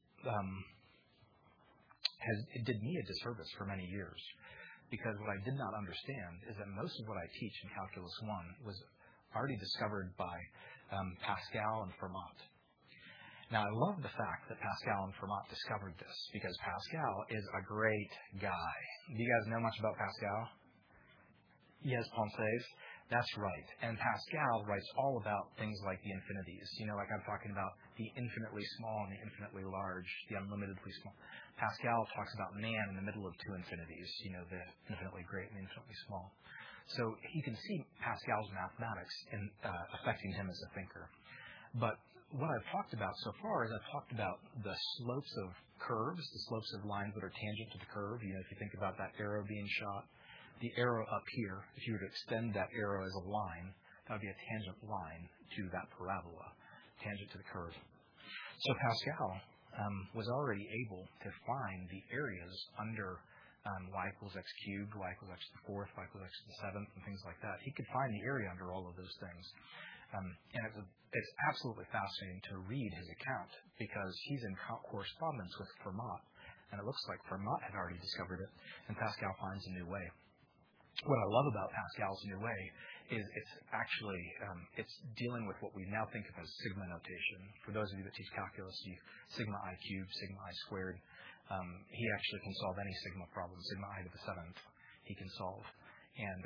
it did me a disservice for many years. Because what I did not understand is that most of what I teach in Calculus 1 was already discovered by Pascal and Fermat. Now, I love the fact that Pascal and Fermat discovered this, because Pascal is a great guy. Do you guys know much about Pascal? Yes, Pensées. That's right. And Pascal writes all about things like the infinities. Like I'm talking about the infinitely small and the infinitely large, the unlimitedly small. Pascal talks about man in the middle of two infinities, the infinitely great and the infinitely small. So you can see Pascal's mathematics affecting him as a thinker. But what I've talked about so far is I've talked about the slopes of curves, the slopes of lines that are tangent to the curve. If you think about that arrow being shot, the arrow up here, if you were to extend that arrow as a line, that would be a tangent line to that parabola, tangent to the curve. So Pascal was already able to find the areas under y equals x cubed, y equals x to the fourth, y equals x to the seventh, and things like that. He could find the area under all of those things. And it's absolutely fascinating to read his account, because he's in correspondence with Fermat, and it looks like Fermat had already discovered it, and Pascal finds a new way. What I love about Pascal's new way is it's actually it's dealing with what we now think of as sigma notation. For those of you that teach calculus, sigma I cubed, sigma I squared. He actually can solve any sigma problem, sigma I to the seventh. He can solve, and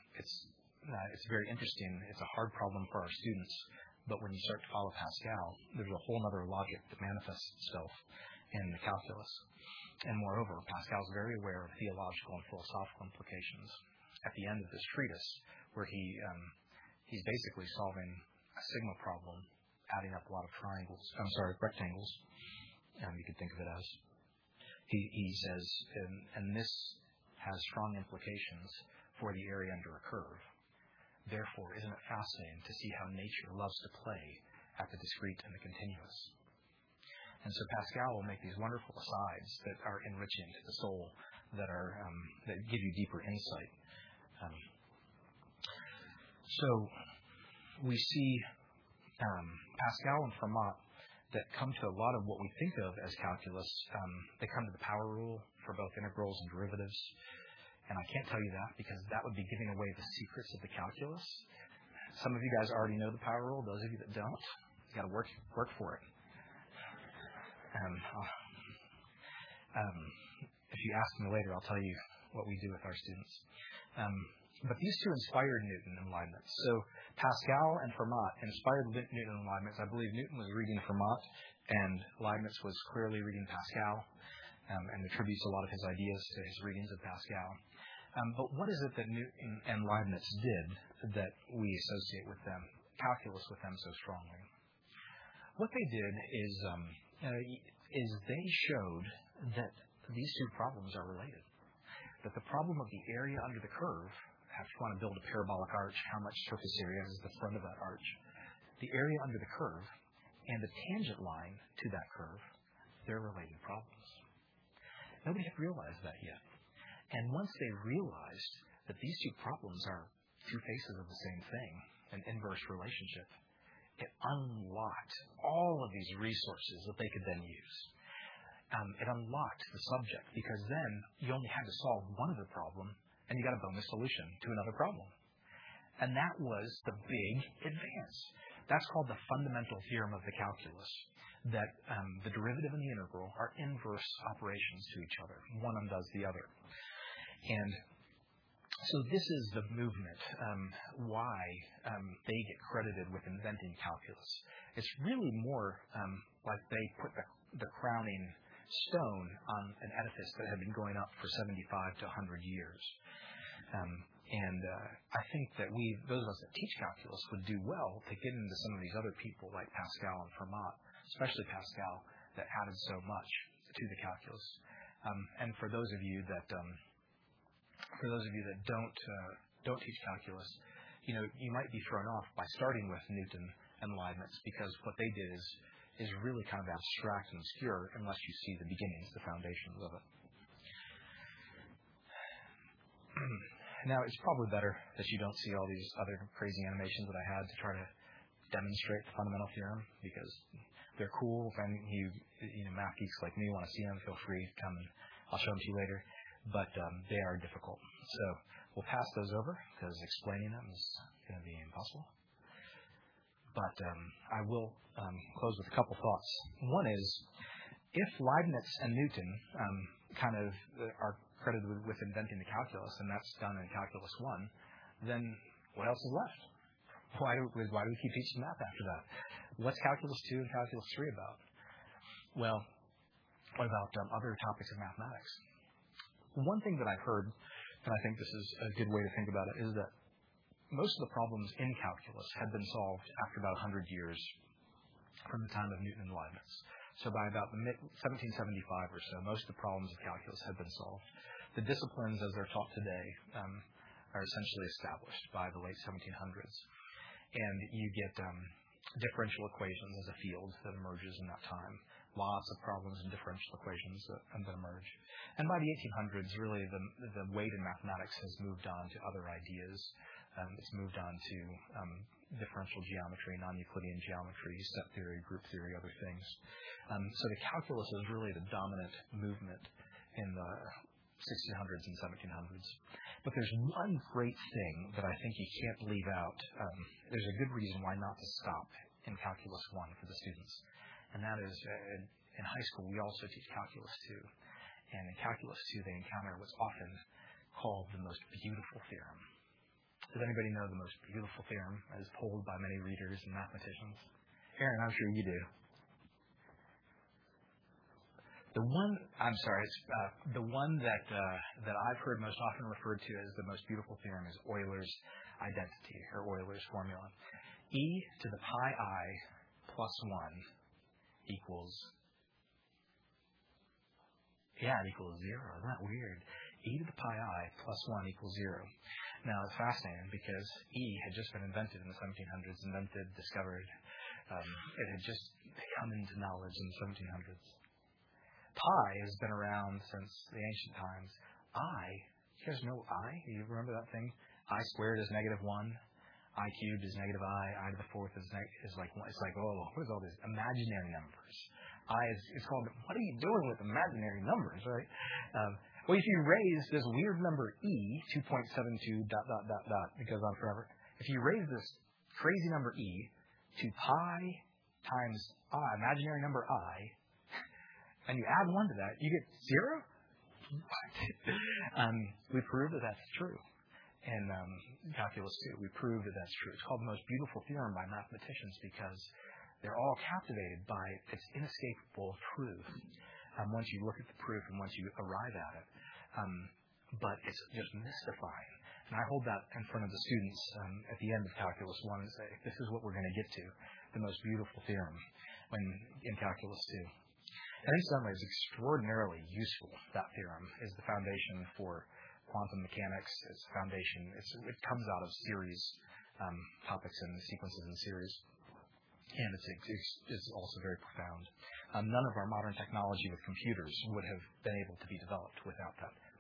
it's very interesting. It's a hard problem for our students, but when you start to follow Pascal, there's a whole other logic that manifests itself in the calculus. And moreover, Pascal's very aware of theological and philosophical implications. At the end of this treatise, where he's basically solving a sigma problem, adding up a lot of rectangles, you could think of it as. He says, and this has strong implications for the area under a curve. Therefore, isn't it fascinating to see how nature loves to play at the discrete and the continuous? And so Pascal will make these wonderful asides that are enriching to the soul, that give you deeper insight. So we see Pascal and Fermat that come to a lot of what we think of as calculus. They come to the power rule for both integrals and derivatives. And I can't tell you that, because that would be giving away the secrets of the calculus. Some of you guys already know the power rule. Those of you that don't, you got to work for it. If you ask me later, I'll tell you what we do with our students. But these two inspired Newton and Leibniz. So Pascal and Fermat inspired Newton and Leibniz. I believe Newton was reading Fermat, and Leibniz was clearly reading Pascal, and attributes a lot of his ideas to his readings of Pascal. But what is it that Newton and Leibniz did that we associate with them, calculus with them so strongly? What they did is they showed that these two problems are related. That the problem of the area under the curve, if you want to build a parabolic arch, how much surface area is the front of that arch? The area under the curve and the tangent line to that curve, they're related problems. Nobody had realized that yet. once they realized that these two problems are two faces of the same thing, an inverse relationship, it unlocked all of these resources that they could then use. It unlocked the subject because then you only had to solve one of the problem and you got a bonus solution to another problem. And that was the big advance. That's called the fundamental theorem of the calculus, that the derivative and the integral are inverse operations to each other. One undoes the other. And so this is the movement, why they get credited with inventing calculus. It's really more like they put the crowning stone on an edifice that had been going up for 75 to 100 years. I think that those of us that teach calculus would do well to get into some of these other people like Pascal and Fermat, especially Pascal, that added so much to the calculus. And for those of you that don't teach calculus, you might be thrown off by starting with Newton and Leibniz, because what they did is really kind of abstract and obscure unless you see the beginnings, the foundations of it. Now, it's probably better that you don't see all these other crazy animations that I had to try to demonstrate the fundamental theorem, because they're cool. If any math geeks like me want to see them, feel free to come and I'll show them to you later. But they are difficult. So we'll pass those over because explaining them is going to be impossible. But I will close with a couple thoughts. One is, if Leibniz and Newton kind of are credited with inventing the calculus, and that's done in Calculus 1, then what else is left? Why do we keep teaching math after that? What's Calculus 2 and Calculus 3 about? Well, what about other topics of mathematics? One thing that I've heard, and I think this is a good way to think about it, is that most of the problems in calculus had been solved after about 100 years from the time of Newton and Leibniz. So by about the 1775 or so, most of the problems of calculus had been solved. The disciplines, as they're taught today, are essentially established by the late 1700s. And you get differential equations as a field that emerges in that time. Lots of problems in differential equations that emerge. And by the 1800s, really, the weight in mathematics has moved on to other ideas. It's moved on to differential geometry, non-Euclidean geometry, set theory, group theory, other things. So the calculus is really the dominant movement in the 1600s and 1700s. But there's one great thing that I think you can't leave out. There's a good reason why not to stop in Calculus 1 for the students. And that is, in high school, we also teach Calculus 2. And in Calculus 2, they encounter what's often called the most beautiful theorem. Does anybody know the most beautiful theorem as polled by many readers and mathematicians? Aaron, I'm sure you do. The one that I've heard most often referred to as the most beautiful theorem is Euler's identity, or Euler's formula. E to the pi I plus 1 equals, it equals 0. Isn't that weird? E to the pi I plus 1 equals 0. Now, it's fascinating because E had just been invented in the 1700s, discovered. It had just come into knowledge in the 1700s. Pi has been around since the ancient times. I, you guys know I? You remember that thing? I squared is -1. I cubed is -I. I to the fourth is like 1. It's like, oh, what is all these imaginary numbers? It's called, what are you doing with imaginary numbers, right? Well, if you raise this weird number E, 2.72 ... it goes on forever. If you raise this crazy number E to pi times I, imaginary number I, and you add 1 to that, you get 0? What? We proved that that's true. In Calculus 2, we proved that that's true. It's called the most beautiful theorem by mathematicians because they're all captivated by its inescapable truth once you look at the proof and once you arrive at it. But it's just mystifying. And I hold that in front of the students at the end of Calculus 1 and say, this is what we're going to get to, the most beautiful theorem in Calculus 2. And incidentally, it's extraordinarily useful. That theorem is the foundation for quantum mechanics. It's the foundation. It comes out of series topics and sequences in series. And it's also very profound. None of our modern technology with computers would have been able to be developed without that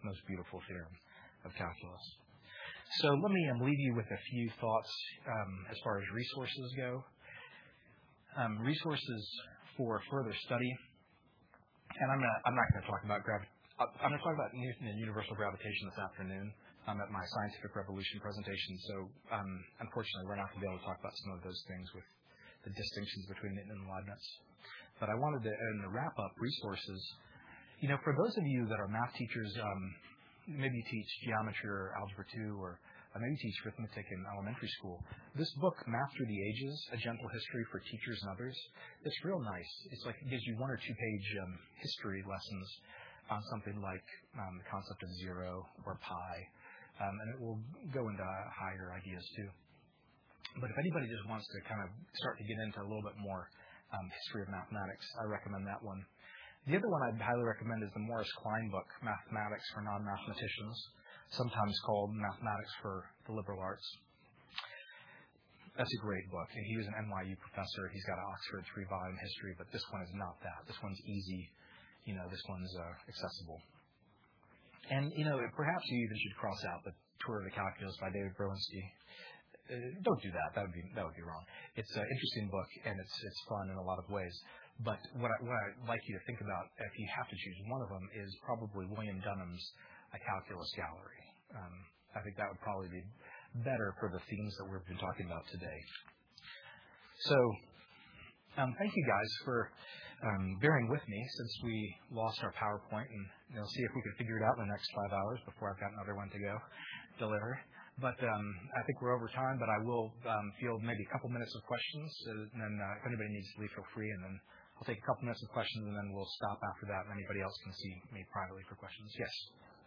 most beautiful theorem of calculus. So let me leave you with a few thoughts as far as resources go. Resources for further study. And I'm not going to talk about I'm going to talk about Newton and universal gravitation this afternoon. I'm at my scientific revolution presentation, so unfortunately we're not going to be able to talk about some of those things with the distinctions between Newton and Leibniz. But I wanted to, in the wrap-up, resources. For those of you that are math teachers, maybe you teach geometry or algebra 2, or maybe you teach arithmetic in elementary school, this book, Math Through the Ages, A Gentle History for Teachers and Others, it's real nice. It's like it gives you 1 or 2 page history lessons on something like the concept of zero or pi, and it will go into higher ideas too. But if anybody just wants to kind of start to get into a little bit more history of mathematics, I recommend that one. The other one I'd highly recommend is the Morris Klein book, Mathematics for Non-Mathematicians, sometimes called Mathematics for the Liberal Arts. That's a great book. And he was an NYU professor. He's got an Oxford 3-volume history, but this one is not that. This one's easy. This one's accessible. And, perhaps you even should cross out the Tour of the Calculus by David Berlinski. Don't do that. That would be wrong. It's an interesting book, and it's fun in a lot of ways. But what I'd like you to think about, if you have to choose one of them, is probably William Dunham's A Calculus Gallery. I think that would probably be better for the themes that we've been talking about today. So, thank you guys for bearing with me since we lost our PowerPoint, and see if we can figure it out in the next 5 hours before I've got another one to go deliver. But I think we're over time, but I will field maybe a couple minutes of questions, and then if anybody needs to leave, feel free, and then I'll take a couple minutes of questions, and then we'll stop after that, and anybody else can see me privately for questions. Yes?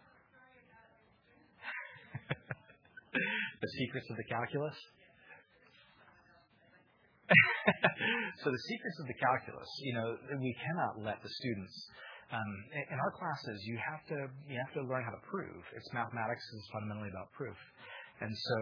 The secrets of the calculus? So the secrets of the calculus, we cannot let the students. In our classes, you have to learn how to prove. It's mathematics is fundamentally about proof, and so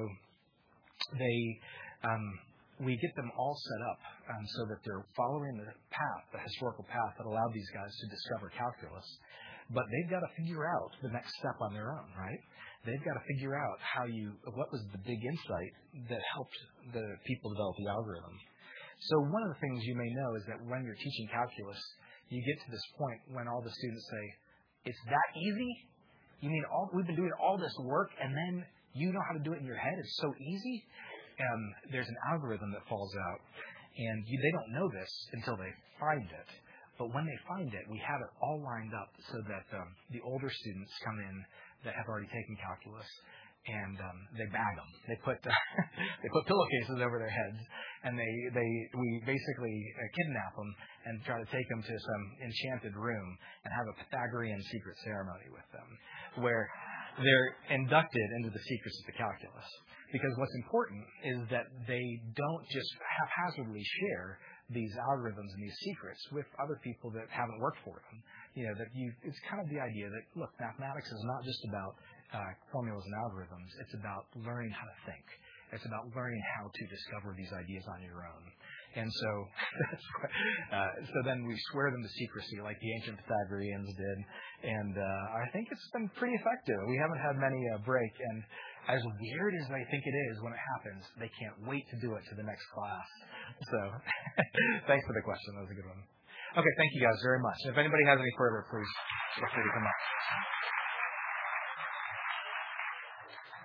we get them all set up so that they're following the path, the historical path that allowed these guys to discover calculus. But they've got to figure out the next step on their own, right? They've got to figure out what was the big insight that helped the people develop the algorithm. So one of the things you may know is that when you're teaching calculus, you get to this point when all the students say, "It's that easy? You mean we've been doing all this work and then you know how to do it in your head? It's so easy?" There's an algorithm that falls out, and they don't know this until they find it. But when they find it, we have it all lined up so that the older students come in that have already taken calculus, and they bag them. They put pillowcases over their heads, and we basically kidnap them and try to take them to some enchanted room and have a Pythagorean secret ceremony with them, where they're inducted into the secrets of the calculus. Because what's important is that they don't just haphazardly share these algorithms and these secrets with other people that haven't worked for them. It's kind of the idea that, look, mathematics is not just about formulas and algorithms. It's about learning how to think. It's about learning how to discover these ideas on your own. And so, so then we swear them to secrecy like the ancient Pythagoreans did. And I think it's been pretty effective. We haven't had many break. And as weird as I think it is when it happens, they can't wait to do it to the next class. So thanks for the question. That was a good one. Okay, thank you guys very much. If anybody has any further, please feel free to come up.